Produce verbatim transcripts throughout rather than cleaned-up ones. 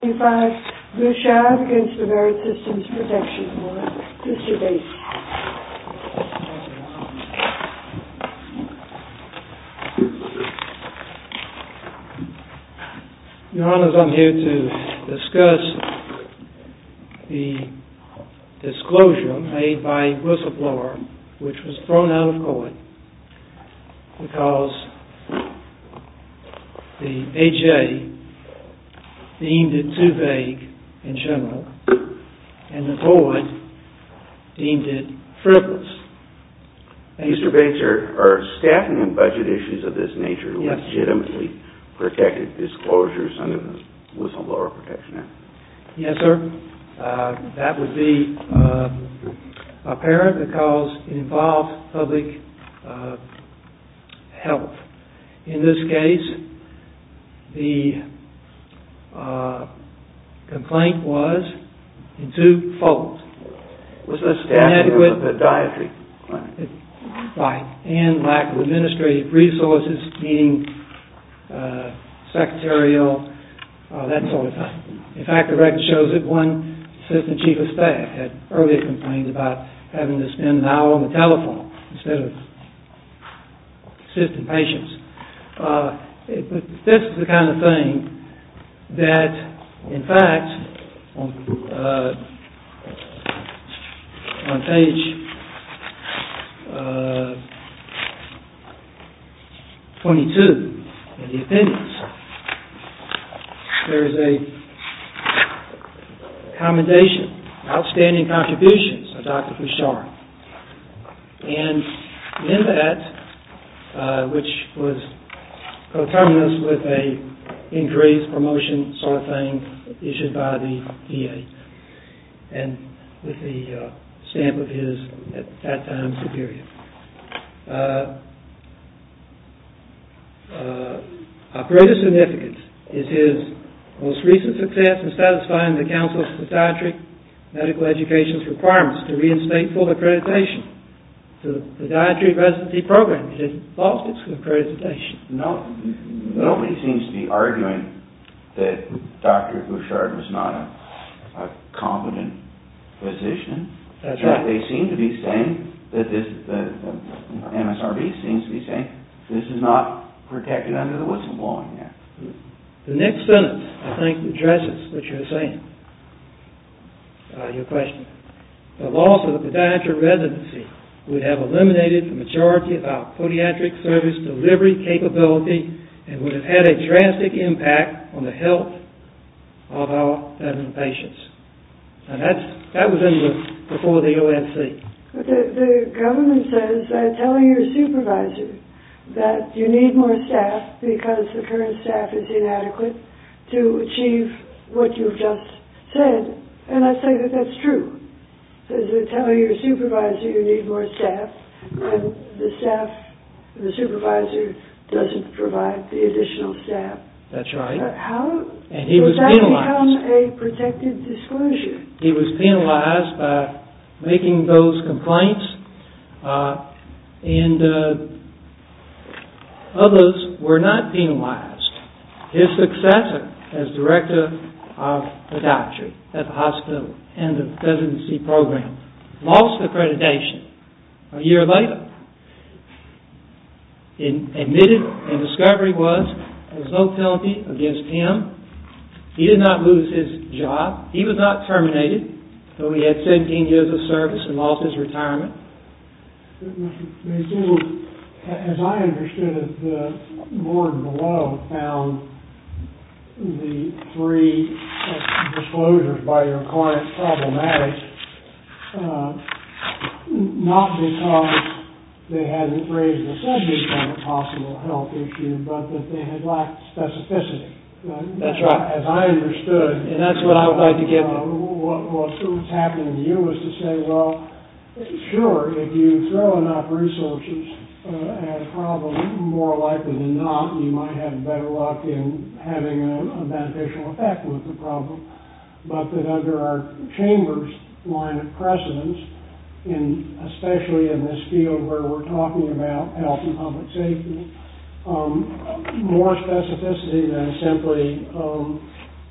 twenty-five, Bouchard against the Merit Systems Protection Board. Mister Bates. Your Honors, I'm here to discuss the disclosure made by a whistleblower which was thrown out of court because the A J deemed it too vague in general and the board deemed it frivolous. Mister Bates, are, are staffing and budget issues of this nature yes. legitimately protected disclosures under the Whistleblower Protection Act? Yes, sir. Uh, that would be uh, apparent because it involves public uh, health. In this case, the uh, complaint was in two folds. Was the staffing of the podiatry clinic? Right, and lack of administrative resources, meaning uh, secretarial, uh, that sort of thing. In fact, the record shows that one assistant chief of staff had earlier complained about having to spend an hour on the telephone instead of assisting patients. Uh, it, but this is the kind of thing that, in fact, on, uh, on page uh, twenty-two in the appendix, there is a commendation, outstanding contributions of Doctor Bouchard. And in that, uh, which was coterminous with a increase, promotion sort of thing issued by the V A and with the uh, stamp of his, at that time, superior. Uh, uh, of greater significance is his most recent success in satisfying the Council of Podiatric Medical Education's requirements to reinstate full accreditation to the podiatry residency program. It had lost its accreditation. No, nobody seems to be arguing that Doctor Bouchard was not a, a competent physician. That's right. They seem to be saying that this, the, the M S R B seems to be saying this is not protected under the Whistleblowing Act. The next sentence, I think, addresses what you're saying, uh, your question. The loss of the podiatry residency would have eliminated the majority of our podiatric service delivery capability and would have had a drastic impact on the health of our veteran patients. And that's, that was in the, before the O S C. But the, the government says that telling your supervisor that you need more staff because the current staff is inadequate to achieve what you've just said, and I say that that's true. So they're telling your supervisor you need more staff, and the staff, the supervisor doesn't provide the additional staff. That's right. Uh, how and he was does that penalized. become a protected disclosure? He was penalized by making those complaints, uh, and uh, others were not penalized. His successor as director of podiatry at the hospital and the residency program lost accreditation a year later. In, admitted in discovery was there was no penalty against him. He did not lose his job. He was not terminated, though he had seventeen years of service and lost his retirement. As I understood it, the board below found the three disclosures by your client problematic, uh, not because they hadn't raised the subject of a possible health issue, but that they had lacked specificity. Uh, that's right. As I understood, and that's what I would like to get uh, what, what was happening to you was to say, well, sure, if you throw enough resources uh, at a problem, more likely than not, you might have better luck in having a, a beneficial effect with the problem. But that under our Chambers line of precedence, in, especially in this field where we're talking about health and public safety, um, more specificity than simply um,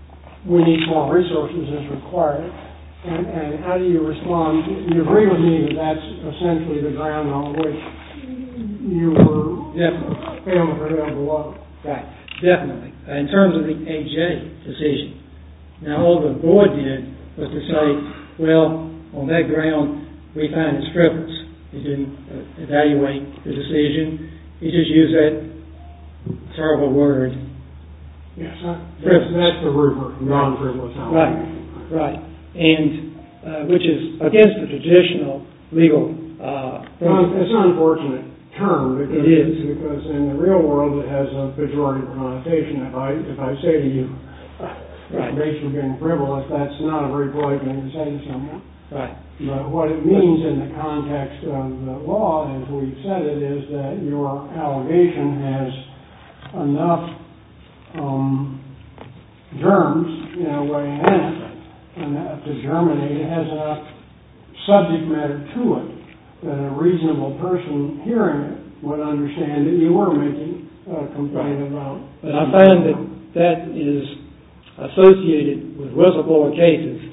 we need more resources as required. And, and how do you respond? You agree with me that that's essentially the ground on which you were Definitely. failed to prevail below. Right, definitely. Uh, in terms of the A J decision, now all the board did was to say, well, on that ground, we find it's frivolous. He didn't uh, evaluate the decision. He just used that terrible word. Yes, that's, that's the rubric, non-frivolous. Right, right. And uh, which is against the traditional legal. Uh, it's an unfortunate term because it is because in the real world it has a pejorative connotation. If I if I say to you, right, "Race for being frivolous," that's not a very polite thing to say to someone. Right. But what it means in the context of the law, as we've said it, is that your allegation has enough um, germs, in a way, in it, enough to germinate. It has enough subject matter to it that a reasonable person hearing it would understand that you were making a complaint right. about. But I find that that is associated with whistleblower cases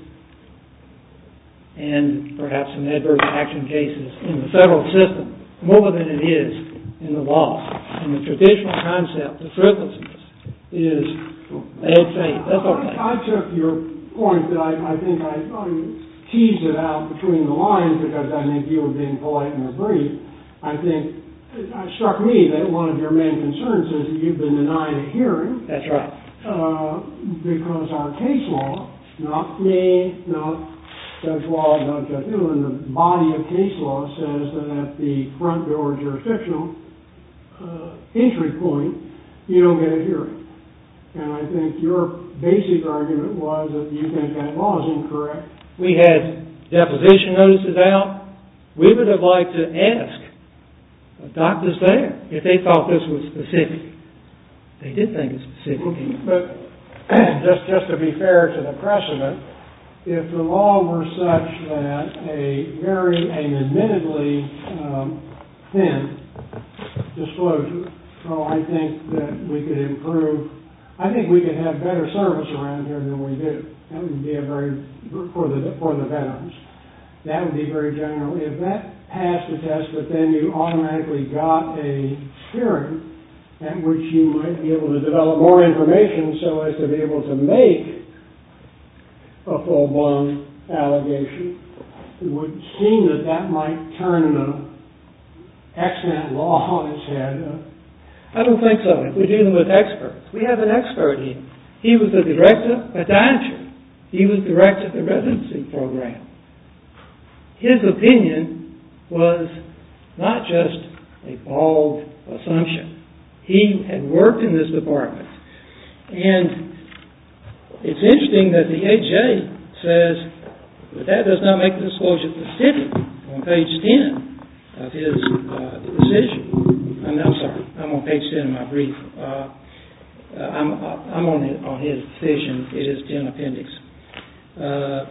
and perhaps some adverse action cases in the federal system more than it is in the law. And the traditional concept of frivolousness is bad faith. That's all right. I took your point that I, I think I, I teased it out between the lines because I think you were being polite in the brief. I think it struck me that one of your main concerns is that you've been denied a hearing. That's right. Uh, because our case law, not me, not Judge Law, not Judge Newland, the body of case law says that at the front door jurisdictional uh, entry point, you don't get a hearing. And I think your basic argument was that you think that law is incorrect. We had deposition notices out. We would have liked to ask doctors there if they thought this was specific. They did think it's specific. But just, just to be fair to the precedent, if the law were such that a very, an admittedly um, thin disclosure, so I think that we could improve, I think we could have better service around here than we do. That would be a very, for the, for the veterans. That would be very general. If that passed the test, but then you automatically got a hearing at which you might be able to develop more information so as to be able to make a full-blown allegation, it would seem that that might turn the extant law on its head. I don't think so. If we're dealing with experts, we have an expert here. He was the director of podiatry. He was director of the residency program. His opinion was not just a bald assumption. He had worked in this department. And it's interesting that the A J says that that does not make the disclosure specific on page ten of his uh, decision. I'm, I'm sorry, I'm on page ten of my brief. Uh, uh, I'm, I'm on, it, on his decision. It is ten appendix. Uh,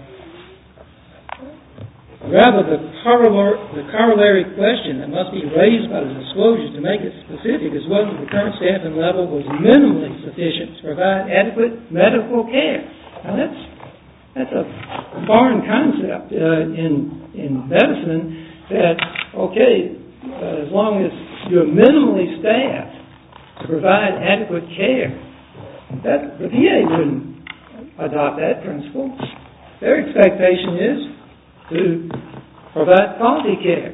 rather, the corollary, the corollary question that must be raised by the disclosure to make it specific is whether the current staffing level was minimally sufficient to provide adequate medical care. Now, that's that's a foreign concept uh, in in medicine. That okay, uh, as long as you're minimally staffed to provide adequate care, that the V A wouldn't adopt that principle. Their expectation is to provide quality care,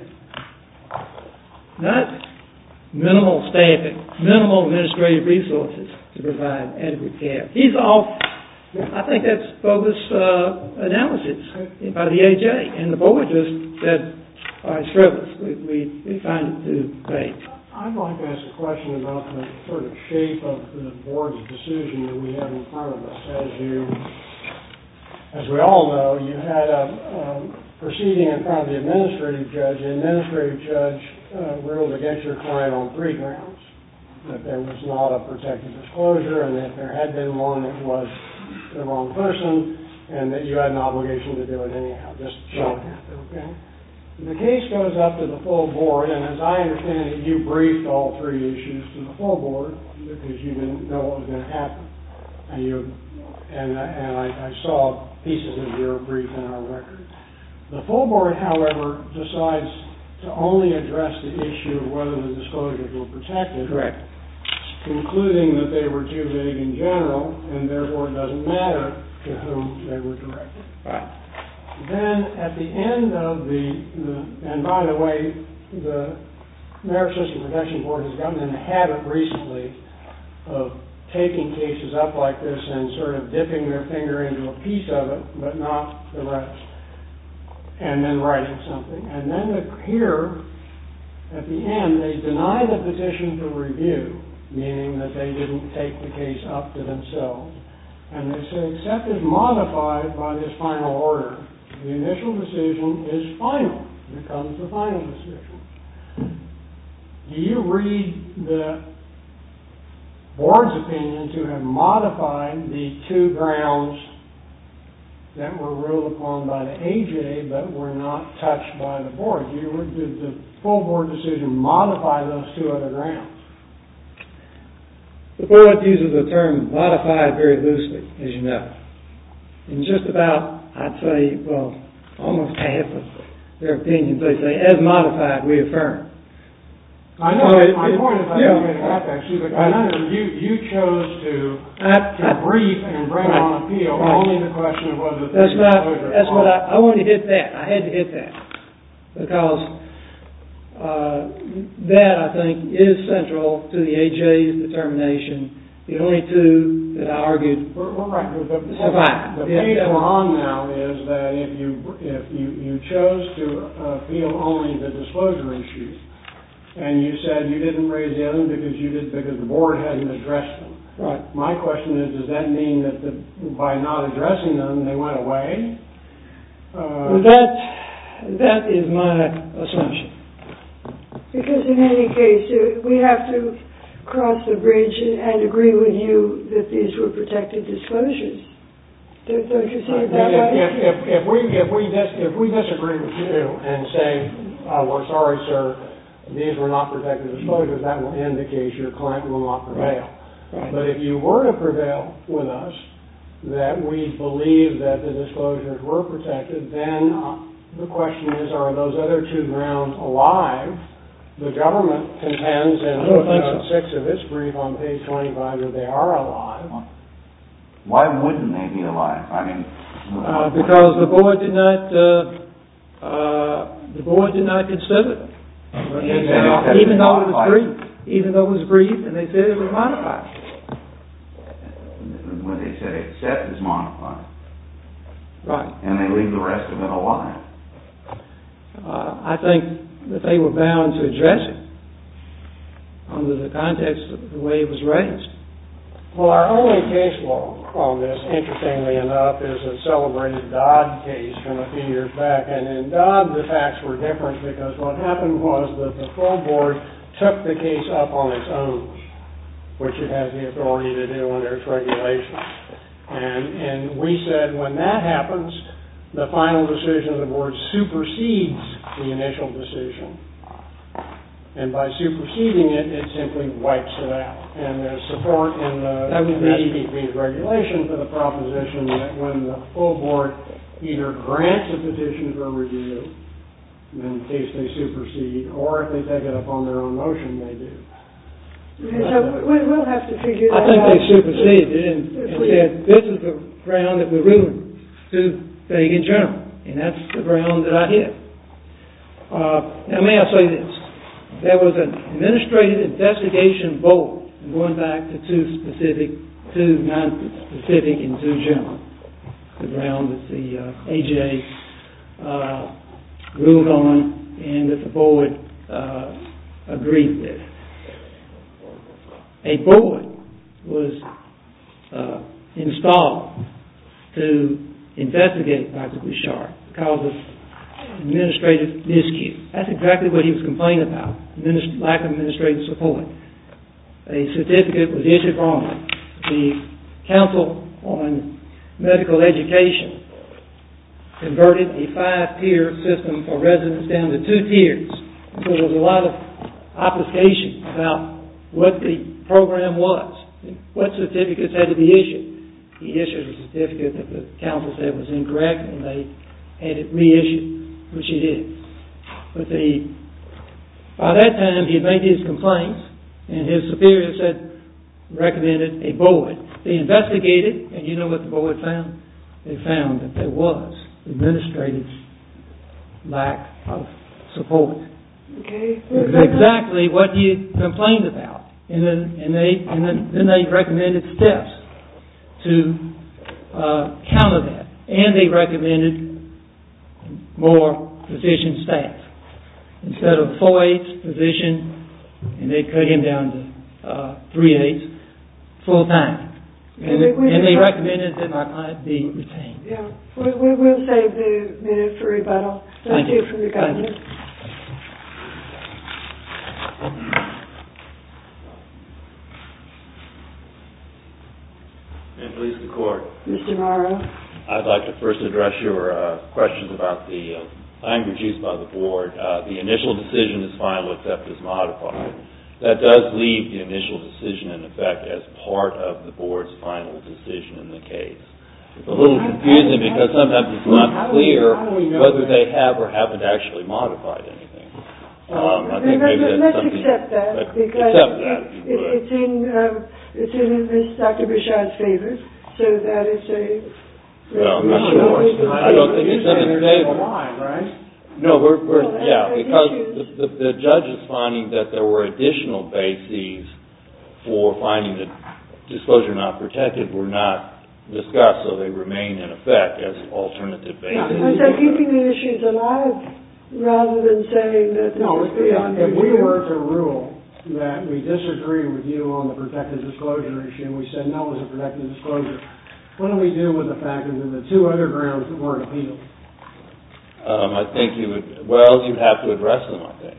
not minimal staffing, minimal administrative resources to provide adequate care. He's off. I think that's bogus uh, analysis by the A J, and the board just said, "All right, it's frivolous. We, we, we find it too vague." I'd like to ask a question about the sort of shape of the board's decision that we have in front of us. As you, as we all know, you had a, a proceeding in front of the administrative judge. The administrative judge uh, ruled against your client on three grounds: that there was not a protected disclosure, and that there had been one that was the wrong person, and that you had an obligation to do it anyhow. Just showing that, okay? The case goes up to the full board, and as I understand it, you briefed all three issues to the full board because you didn't know what was going to happen. And you and, and I, I saw pieces of your brief in our record. The full board, however, decides to only address the issue of whether the disclosures were protected. Correct. Concluding that they were too vague in general, and therefore it doesn't matter to whom they were directed. Right. Then at the end of the, the and by the way, the Merit System Protection Board has gotten in the habit recently of taking cases up like this and sort of dipping their finger into a piece of it, but not the rest, and then writing something. And then the, here, at the end, they deny the petition for review, meaning that they didn't take the case up to themselves. And they say, except as modified by this final order, the initial decision is final. It becomes the final decision. Do you read the board's opinion to have modified the two grounds that were ruled upon by the A J but were not touched by the board? Do you, did the full board decision modify those two other grounds? The board uses the term modified very loosely, as you know. In just about, I'd say, well, almost half of their opinions, they say, as modified, we affirm. I know, so it, my it, point is I yeah, didn't get that actually, but remember, you, you chose to, I, to I, brief and bring right, on appeal right. only the question of whether the that's not, that's what I, I wanted to hit that. I had to hit that. Because uh, that, I think, is central to the A J's determination. The only two that I argued we're, we're right. The, the, survived. The yeah, page yeah. we're on now is that if you if you, you chose to appeal only the disclosure issue, and you said you didn't raise the other because you did because the board hadn't addressed them. Right. My question is, does that mean that the, by not addressing them, they went away? Uh, well, that that is my assumption. Because in any case, uh, we have to cross the bridge and agree with you that these were protected disclosures. Don't, don't you see it that if, way? If, if, if we if we dis, if we disagree with you and say, oh, we're sorry, sir, these were not protected disclosures, that will end the case. Your client will not prevail. Right. But if you were to prevail with us, that we believe that the disclosures were protected, then uh, the question is, are those other two grounds alive? The government contends in footnote six of its brief on page twenty-five that they are alive. Why wouldn't they be alive? I mean, Uh, because the board did not uh, uh, the board did not consider them. And, uh, even though it was brief, even though it was brief, and they said it was modified. When they said except is modified, right, and they leave the rest of it alive. Uh, I think that they were bound to address it under the context of the way it was raised. Well, our only case law on this, interestingly enough, is a celebrated Dodd case from a few years back. And in Dodd, the facts were different because what happened was that the full board took the case up on its own, which it has the authority to do under its regulations. And, and we said when that happens, the final decision of the board supersedes the initial decision. And by superseding it, it simply wipes it out. And there's support in the S P P's regulation for the proposition that when the full board either grants a petition for review, in case they supersede, or if they take it up on their own motion, they do. Okay, so we, we'll have to figure that out. I think they superseded it and, and said this is the ground that we're ruling to vague in general, and that's the ground that I hit. Uh, now, may I say this? There was an administrative investigation board, going back to two specific, two non-specific, and two general. The ground that the uh, A J uh, ruled on, and that the board uh, agreed with. A board was uh, installed to investigate Doctor Bouchard because of administrative miscue. That's exactly what he was complaining about, administ- lack of administrative support. A certificate was issued wrongly. The Council on Medical Education converted a five-tier system for residents down to two tiers. So there was a lot of obfuscation about what the program was, what certificates had to be issued. he issued a certificate that the council said was incorrect, and they had it reissued, which he did. But the by that time, he had made his complaints, and his superior said, recommended a board. They investigated, and you know what the board found? They found that there was administrative lack of support. Okay. It's exactly what he complained about, and then and they and then, then they recommended steps to uh, counter that, and they recommended more physician staff. Instead of four eighths physician, and they cut him down to uh, three eighths full time. And, and they recommended that my client be retained. Yeah, we, we will save the minute for rebuttal. Let's hear from the governor. And please, the court. Mister Morrow. I'd like to first address your uh, questions about the uh, language used by the board. Uh, the initial decision is final except as modified. That does leave the initial decision in effect as part of the board's final decision in the case. It's a little confusing because sometimes it's not clear whether they have or haven't actually modified anything. Um, I think maybe that's Let's something. accept that because accept that, it, it, it's in uh, it's in Miz Doctor Bouchard's favor, so that is a. Well, I'm not sure. I don't think it's in his favor. Right? No, we're, we're Well, yeah, uh, because issues. the, the, the judge is finding that there were additional bases for finding that disclosure not protected were not discussed, so they remain in effect as alternative bases. And so keeping the issues alive rather than saying that this No, is beyond if we review. were to rule that we disagree with you on the protected disclosure issue, and we said no, it was a protected disclosure, what do we do with the fact that the two other grounds that weren't appealed? Um, I think you would, well, you'd have to address them, I think.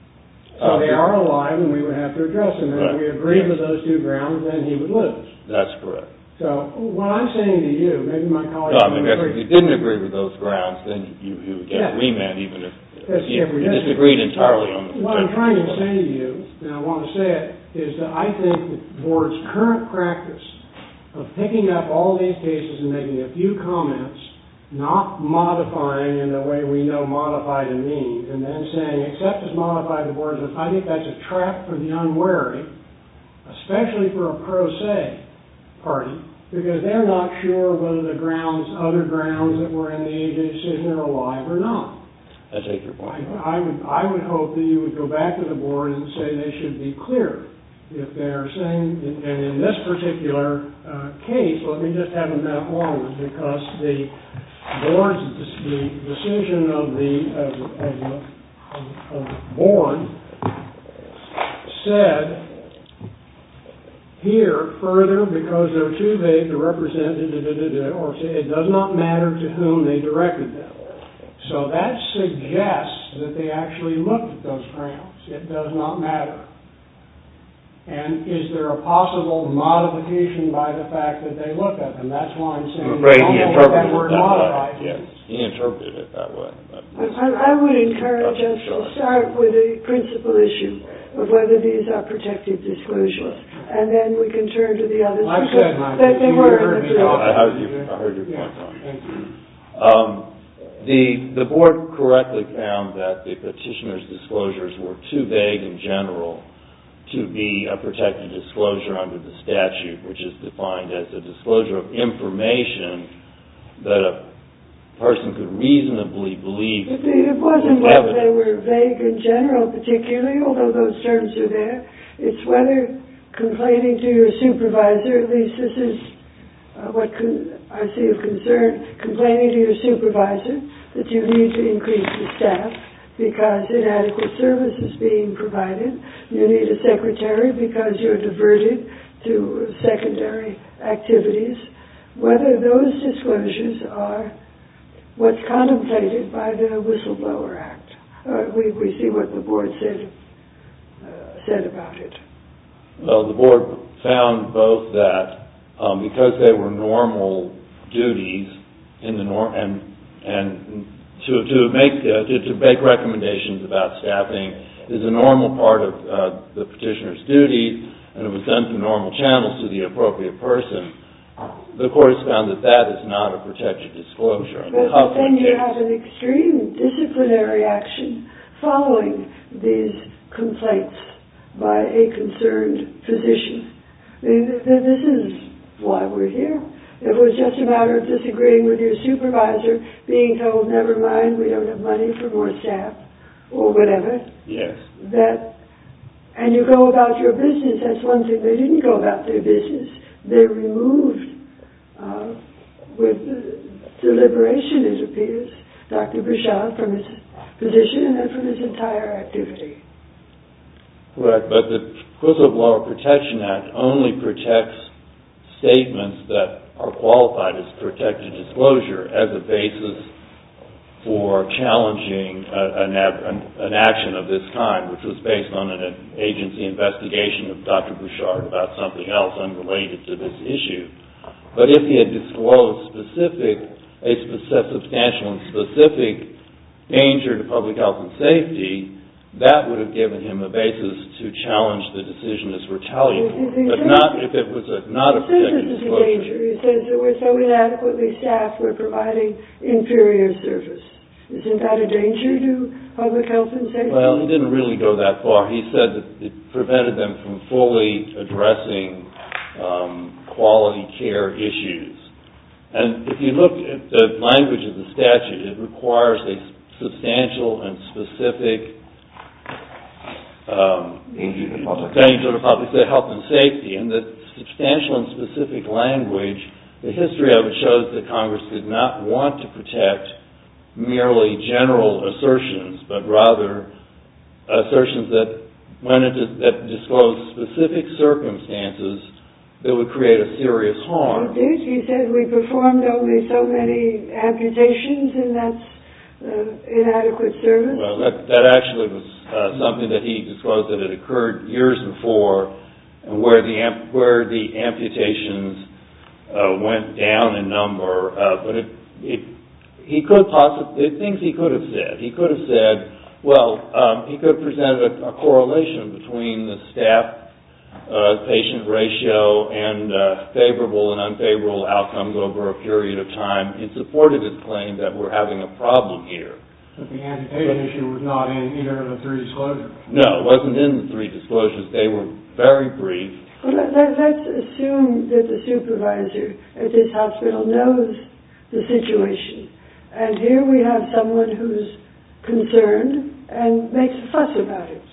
So Um, they are alive, and we would have to address them. And if Right. we agreed Yes. with those two grounds, then he would lose. That's correct. So what I'm saying to you, maybe my No, colleagues I mean, will if agree. you didn't agree with those grounds, then you, you would get Yeah. a remand even if Yes, you, if we you did. disagreed entirely on the What I'm protected trying to disclosure. say to you, and I want to say it, is that I think the board's current practice of picking up all these cases and making a few comments, not modifying in the way we know modified to mean, and then saying, except as modified, the board says, I think that's a trap for the unwary, especially for a pro se party, because they're not sure whether the grounds, other grounds that were in the A J decision are alive or not. I take your point. I, I would I would hope that you would go back to the board and say they should be clear. If they're saying, and in this particular uh, case, let me just have a minute longer, because the board's, the decision of the, of, of the, of the board said here, further, because they're too vague to represent, or say it does not matter to whom they directed them. So that suggests that they actually looked at those grounds. It does not matter. And is there a possible modification by the fact that they looked at them? That's why I'm saying I'm afraid he I don't know what that interpreted word it that modified way. Yes, he interpreted it that way. I, I would encourage us to start with the principal issue of whether these are protected disclosures, and then we can turn to the others. I've because said my they, they piece. You were heard in the me brief. talk. I heard you. I heard your Yeah, point, Ron. thank you. Um, the the board correctly found that the petitioner's disclosures were too vague in general to be a protected disclosure under the statute, which is defined as a disclosure of information that a person could reasonably believe. It, it wasn't whether they were vague in general particularly, although those terms are there. It's whether complaining to your supervisor, at least this is uh, what con- I see of concern, complaining to your supervisor that you need to increase the staff because inadequate service is being provided. You need a secretary because you're diverted to secondary activities. Whether those disclosures are what's contemplated by the Whistleblower Act. Uh, we, we see what the board said uh, said about it. Well, the board found both that um, because they were normal duties in the norm and and to to make uh, to, to make recommendations about staffing is a normal part of uh, the petitioner's duties, and it was done through normal channels to the appropriate person. the court has found that that is not a protected disclosure. But, but then you have an extreme disciplinary action following these complaints by a concerned physician. I mean, this is why we're here. If it was just a matter of disagreeing with your supervisor, being told, never mind, we don't have money for more staff, or whatever. Yes. That, and you go about your business, that's one thing. They didn't go about their business. They removed, uh, with deliberation, it appears, Doctor Bouchard from his position and then from his entire activity. Correct, but the Whistleblower Protection Act only protects statements that are qualified as protected disclosure as a basis for challenging a, an, an action of this kind, which was based on an agency investigation of Doctor Bouchard about something else unrelated to this issue. But if he had disclosed specific, a specific, substantial and specific danger to public health and safety, that would have given him a basis to challenge the decision as retaliatory. But not if it was a, not a protected disclosure. He says this is a danger. He says that we're so inadequately staffed, we're providing inferior service. Isn't that a danger to public health and safety? Well, he didn't really go that far. He said that it prevented them from fully addressing um, quality care issues. And if you look at the language of the statute, it requires a substantial and specific Um, danger to public danger to public health and safety, and the substantial and specific language, the history of it shows that Congress did not want to protect merely general assertions, but rather assertions that when it is, that disclose specific circumstances that would create a serious harm. He did. He said we performed only so many amputations, and that's uh, inadequate service. Well, that that actually was Uh, something that he disclosed that had occurred years before, and where the amp- where the amputations uh, went down in number. Uh, but it, it, he could possibly things he could have said. He could have said, well, um, he could have presented a, a correlation between the staff-patient uh, ratio and uh, favorable and unfavorable outcomes over a period of time in support of his claim that we're having a problem here. But the amputation issue was not in either of the three disclosures. No, it wasn't in the three disclosures. They were very brief. Well, let, let, let's assume that the supervisor at this hospital knows the situation. And here we have someone who's concerned and makes a fuss about it.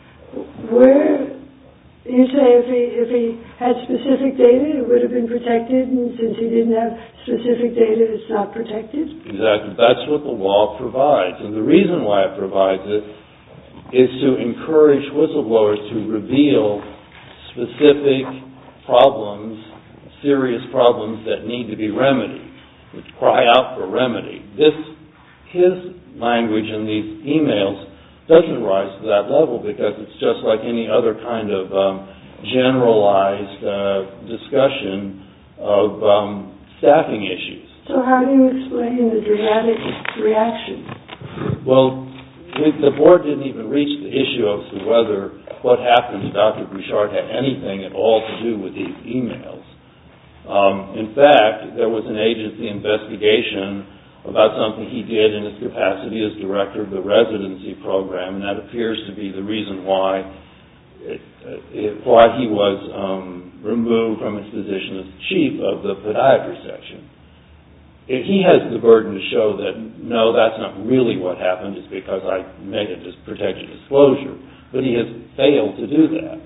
Where, you say if he, if he had specific data, it would have been protected, and since he didn't have specific data, it's not protected? Exactly. That's what the law provides. And the reason why it provides it is to encourage whistleblowers to reveal specific problems, serious problems that need to be remedied, which cry out for remedy. This, his language in these emails doesn't rise to that level because it's just like any other kind of um, generalized uh, discussion of um, staffing issues. So how do you explain the dramatic reaction? Well, the board didn't even reach the issue as to whether what happened to Doctor Bouchard had anything at all to do with these emails. Um, in fact, there was an agency investigation about something he did in his capacity as director of the residency program, and that appears to be the reason why it, it, why he was um, removed from his position as chief of the podiatry section. It, he has the burden to show that, no, that's not really what happened, it's because I made a protected disclosure, but he has failed to do that.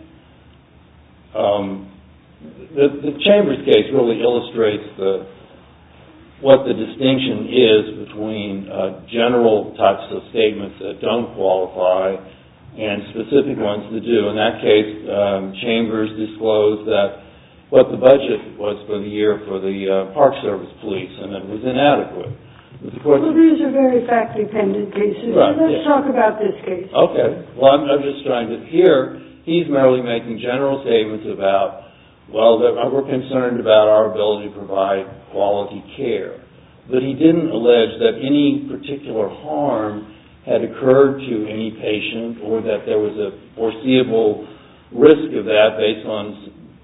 Um, the, the Chambers case really illustrates the what the distinction is between uh, general types of statements that don't qualify and specific ones that do. In that case, um, Chambers disclosed that what the budget was for the year for the uh, Park Service police, and it was inadequate. But the court well, these are very fact-dependent cases. Right, so let's yeah. talk about this case. Okay. Well, I'm, I'm just trying to... Here, he's merely making general statements about, well, that we're concerned about our ability to provide quality care. But he didn't allege that any particular harm had occurred to any patient or that there was a foreseeable risk of that based on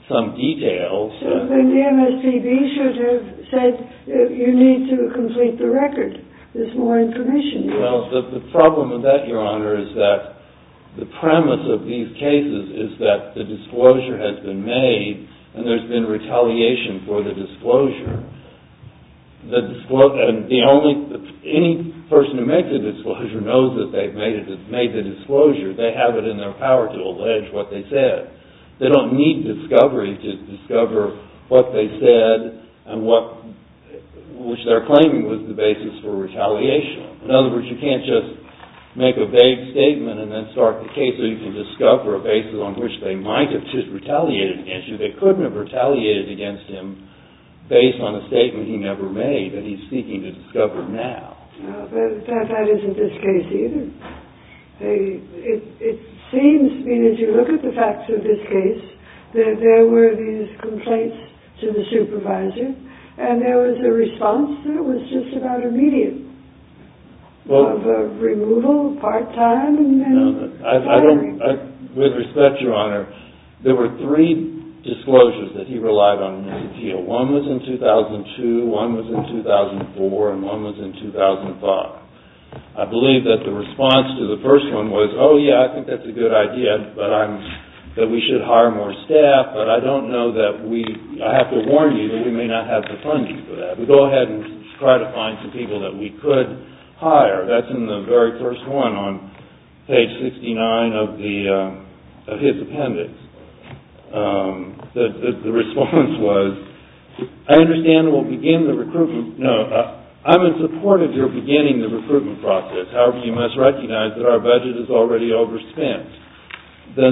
some details. So then the M S P B should have said uh, you need to complete the record. There's more information. Well, the, the problem with that, Your Honor, is that the premise of these cases is that the disclosure has been made and there's been retaliation for the disclosure. The disclo- and the only any person who makes a disclosure knows that they've made it made the disclosure. They have it in their power to allege what they said. They don't need discovery to discover what they said and what which they're claiming was the basis for retaliation. In other words, you can't just make a vague statement and then start the case so you can discover a basis on which they might have just retaliated against you. They couldn't have retaliated against him based on a statement he never made that he's seeking to discover now. No, but that, that isn't this case either. They, it, it seems, I mean, as you look at the facts of this case, there, there were these complaints to the supervisor, and there was a response that was just about immediate. Well, of uh, removal, part-time, and, and no, I, I don't, I, with respect, Your Honor, there were three disclosures that he relied on in his appeal. One was in two thousand two, one was in two thousand four, and one was in two thousand five. I believe that the response to the first one was, oh yeah, I think that's a good idea, but I'm, that we should hire more staff, but I don't know that we, I have to warn you that we may not have the funding for that. We go ahead and try to find some people that we could hire. That's in the very first one on page sixty-nine of the, uh, of his appendix. Um, the, the, the response was, I understand we'll begin the recruitment, no, uh, I'm in support of your beginning the recruitment process. However, you must recognize that our budget is already overspent. Then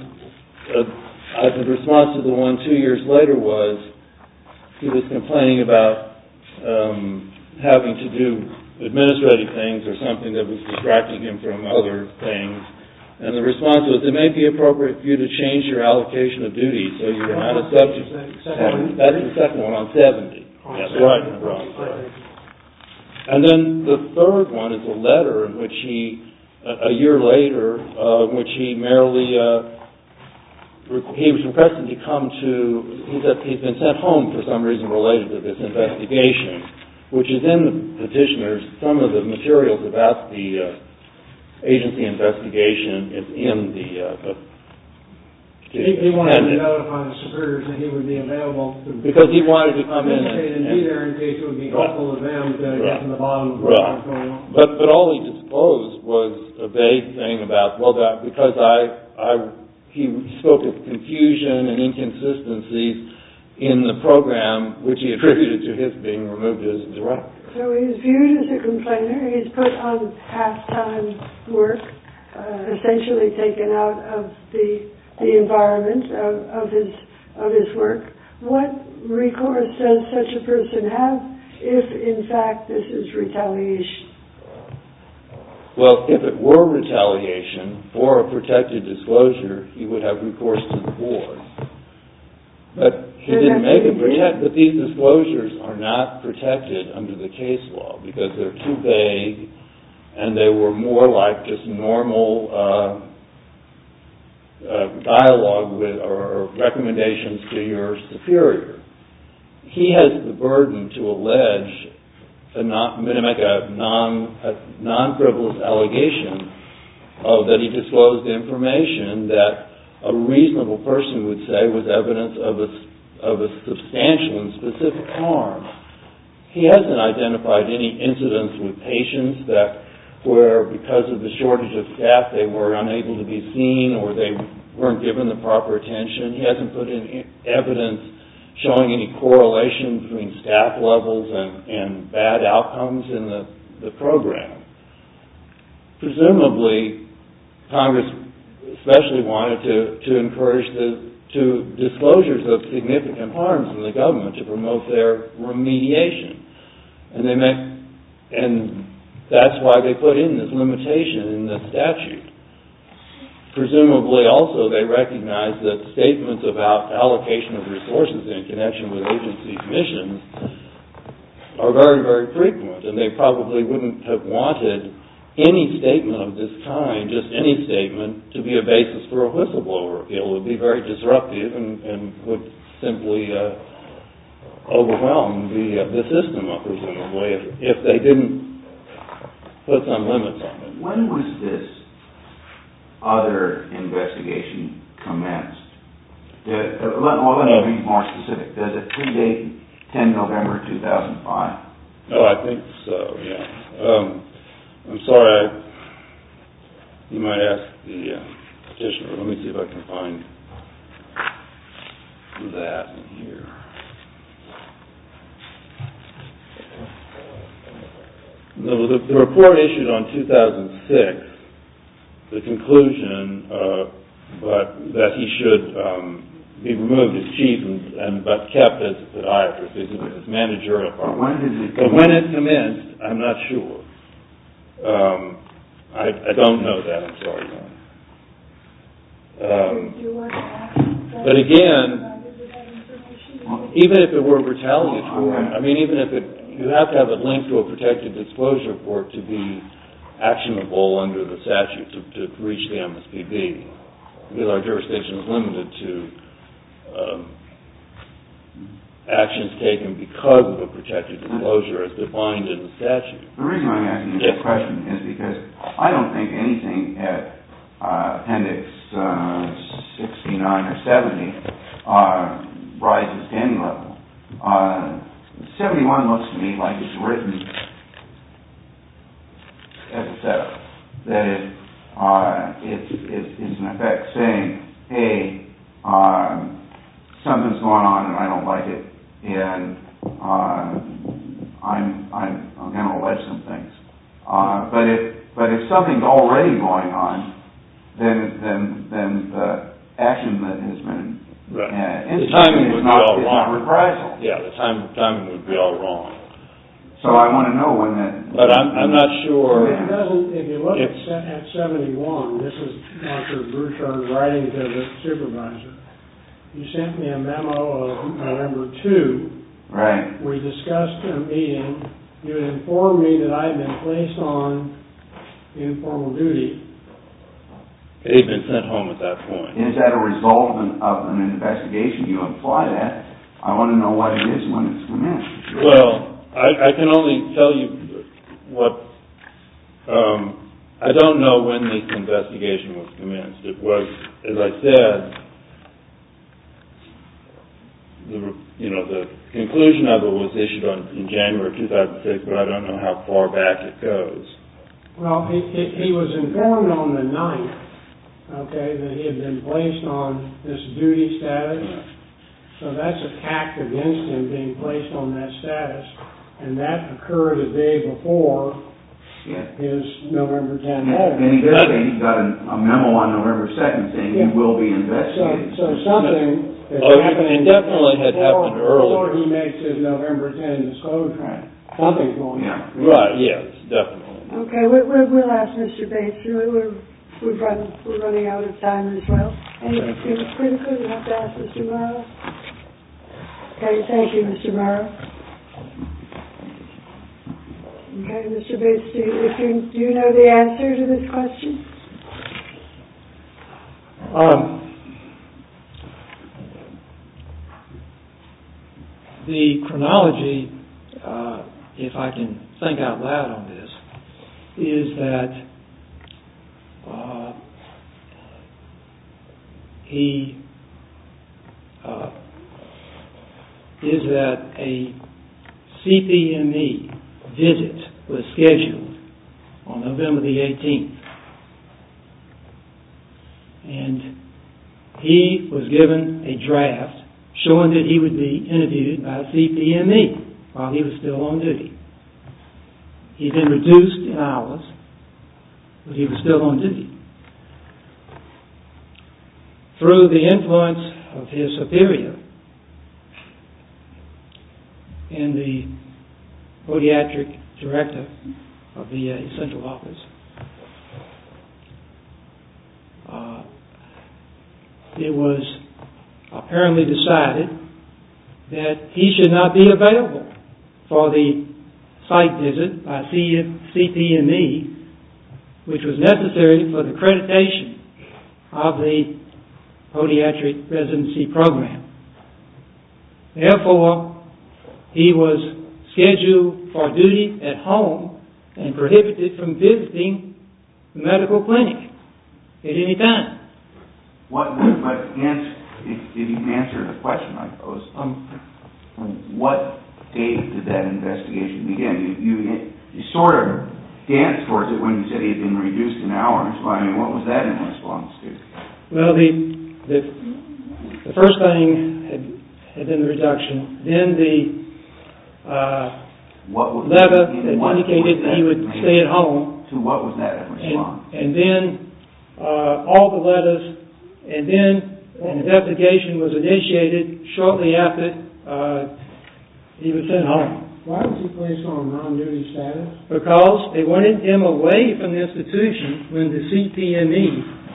uh, the response to the one two years later was, he was complaining about um, having to do administrative things or something that was distracting him from other things. And the response was, it may be appropriate for you to change your allocation of duties so you're not a subject. That's the second one on seventy. Yes, right. And then the third one is a letter in which he, a, a year later, uh, in which he merely, uh, he was requested to come to, he's, at, he's been sent home for some reason related to this investigation, which is in the petitioners, some of the materials about the uh, agency investigation is in the uh, he, he wanted to notify the superiors that he would be available to because he wanted to come in and, and, and be there in case it would be helpful to them to right. get to the bottom of right. what's going on. But but all he disclosed was a vague thing about well that because I I he spoke of confusion and inconsistencies in the program which he attributed to his being removed as a director. So he's viewed as a complainer. He's put on half-time work, uh, essentially taken out of the the environment of, of his of his work. What recourse does such a person have if, in fact, this is retaliation? Well, if it were retaliation for a protected disclosure, he would have recourse to the board. But he didn't make it protect. But these disclosures are not protected under the case law because they're too vague, and they were more like just normal uh, uh, dialogue with or recommendations to your superior. He has the burden to allege a non, to make a non a non-frivolous allegation of that he disclosed information that a reasonable person would say was evidence of a, of a substantial and specific harm. He hasn't identified any incidents with patients that where because of the shortage of staff they were unable to be seen or they weren't given the proper attention. He hasn't put in evidence showing any correlation between staff levels and, and bad outcomes in the, the program. Presumably, Congress especially wanted to, to encourage the to disclosures of significant harms in the government to promote their remediation. And they make, and that's why they put in this limitation in the statute. Presumably also they recognize that statements about allocation of resources in connection with agency missions are very, very frequent, and they probably wouldn't have wanted any statement of this kind, just any statement, to be a basis for a whistleblower appeal. It would be very disruptive and, and would simply uh, overwhelm the uh, the system, presumably, if, if they didn't put some limits on it. When was this other investigation commenced? Did, uh, let, well, let me be more specific. Does it predate ten November two thousand five? Oh, I think so, yeah. Um, I'm sorry, I, you might ask the uh, petitioner. Let me see if I can find that in here. No, the, the report issued on two thousand six, the conclusion, uh, but that he should um, be removed as chief and, and but kept as a podiatrist because of his managerial part. When did it? But when it commenced, I'm not sure. Um, I, I don't know that. I'm sorry. Um, but again, even if it were retaliatory, I mean, even if it, you have to have it linked to a protected disclosure report to be actionable under the statute to, to reach the M S P B, because our jurisdiction is limited to um, actions taken because of a protected disclosure as defined in the statute. The reason I'm asking you yes. this question is because I don't think anything at uh, Appendix uh, sixty-nine or seventy uh, rises to any level. Uh, seventy-one looks to me like it's written as a setup. That is, uh, it's, it's, it's in effect saying, hey, um, something's going on and I don't like it, and uh, I'm I'm I'm going to allege some things. Uh, but if but if something's already going on, then then then the action that has been right. uh, the timing would not, be all is wrong. Not reprisal. Yeah, the time timing would be all wrong. So I want to know when that. But I'm I'm not sure. It doesn't. If you look if, at, se- at seventy-one, this is Doctor Bouchard writing to the supervisor. You sent me a memo of November second. Right. We discussed a meeting. You had informed me that I had been placed on informal duty. He'd been sent home at that point. Is that a result of an, of an investigation? You imply that. I want to know what it is when it's commenced. Well, I, I can only tell you what. Um, I don't know when this investigation was commenced. It was, as I said, the you know the conclusion of it was issued on in January two thousand six, but I don't know how far back it goes. Well, he, he, he was informed on the ninth, okay, that he had been placed on this duty status. So that's a tact against him being placed on that status, and that occurred a day before Yeah. his November tenth. And he does say he got a, a memo on November second saying Yeah. he will be So, investigated. so something is Oh, it- happening. it definitely had before, happened earlier. Before he makes his November tenth disclosure. Right. Something's going on. Yeah. Right. Yes, definitely. Okay, we, we, we'll ask Mister Bates. We're, we're, we've run, we're running out of time as well. Anything critical you have to ask Mister Morrow? Okay, thank you, Mister Morrow. Okay, Mister Bates, do you, if you, do you know the answer to this question? Um, the chronology, uh, if I can think out loud on this, is that uh, he uh, is that a C P M E visit was scheduled on November the eighteenth. And he was given a draft showing that he would be interviewed by C P M E while he was still on duty. He'd been reduced in hours, but he was still on duty. Through the influence of his superior and the podiatric director of the uh, central office, uh, it was apparently decided that he should not be available for the site visit by C P M E which was necessary for the accreditation of the podiatric residency program. Therefore, he was scheduled for duty at home and prohibited from visiting the medical clinic at any time. What, but answer, if, if you can answer the question I posed, Um, what date did that investigation begin? You, you, you sort of danced towards it when you said he had been reduced in hours. Well, I mean, what was that in response to? Well, the the, the first thing had, had been the reduction. Then the uh, what was, letter that what indicated that he would stay at home. To what was that in response? And, and then uh, all the letters, and then an investigation was initiated shortly after uh, he was sent home. Why was he placed on non-duty status? Because they wanted him away from the institution when the C P M E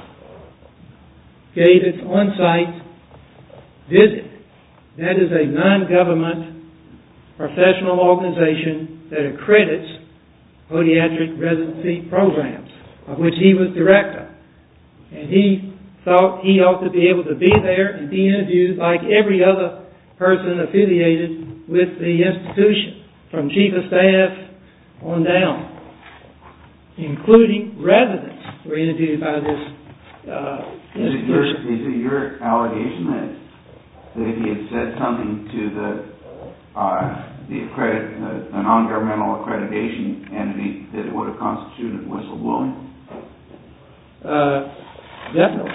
gave its on-site visit. That is a non-government professional organization that accredits podiatric residency programs, of which he was director. And he thought he ought to be able to be there and be interviewed like every other person affiliated with the institution, from chief of staff on down, including residents were interviewed by this uh, is it, your, institution. is it your allegation that, that if he had said something to the uh, the accredit, uh, the non-governmental accreditation entity, that it would have constituted whistleblowing? Uh, definitely.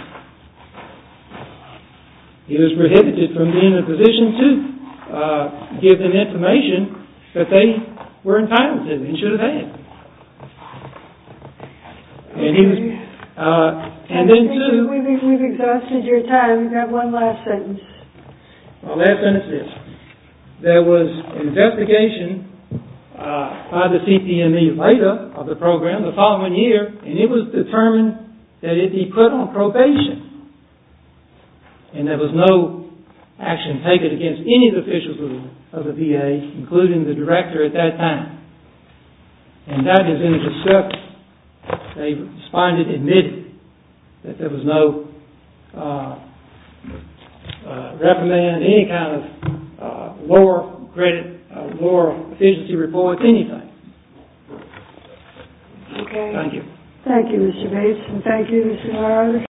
He was prohibited from being in a position to uh, give them information that they were entitled to and should have had. And he was, uh, and then too. We've, we've exhausted your time. You've got one last sentence. Well, last sentence is, there was an investigation uh, by the C P M E later of the program the following year, and it was determined that it be put on probation. And there was no action taken against any of the officials of the, of the V A, including the director at that time. And that is in a discussion. They responded, admitted that there was no uh, uh, reprimand, any kind of uh, lower credit, uh, lower efficiency reports, anything. Okay. Thank you. Thank you, Mister Bates, and thank you, Mister Morrow.